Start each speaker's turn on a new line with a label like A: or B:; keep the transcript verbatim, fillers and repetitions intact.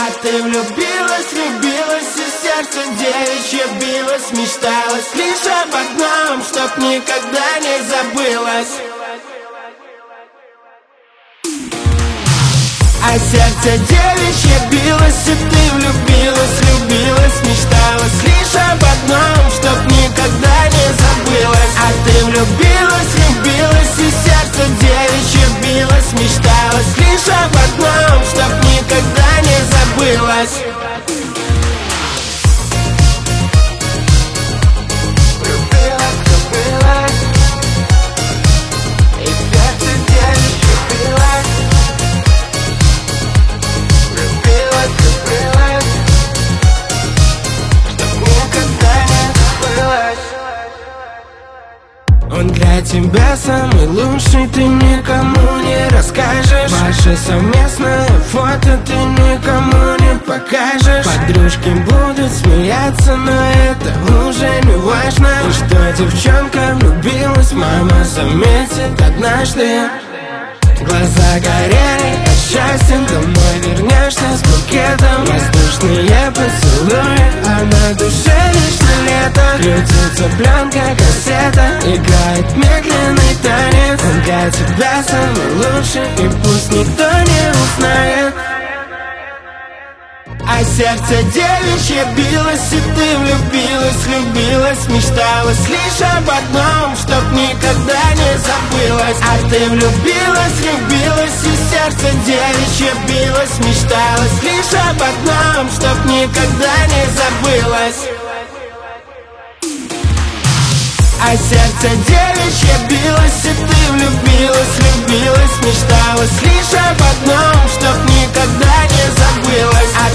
A: А ты влюбилась, влюбилась, и сердце девичье билось, мечталось лишь об одном, чтоб никогда не забылось. А сердце девичье билось, и ты влюбилась, влюбилась, мечталась лишь об одном, чтоб никогда не забылось. А ты влюбилась, влюбилась, и сердце девичье билось, мечталась лишь об одном, чтоб никогда не забылось. Он для тебя самый лучший, ты никому не расскажешь. Ваше совместное фото ты никому не покажешь. Подружки будут смеяться, но это уже не важно. И что девчонка влюбилась, мама заметит однажды. Глаза горели от счастья, домой вернешься с букетом. Воздушные поцелуи, а на душе лишь лето. Крутится пленка, кассета, играет медленный танец. Он для тебя самый лучший, и пусть никто не узнает. А сердце девичье билось, и ты влюбилась, влюбилась, мечталась лишь об одном, чтоб никогда не забылось. А ты влюбилась, влюбилась, и сердце девичье билось, мечталась лишь об одном, чтоб никогда не забылось. А сердце девичье билось, и ты влюбилась, влюбилась, мечталась лишь об одном, чтоб никогда не забылось. А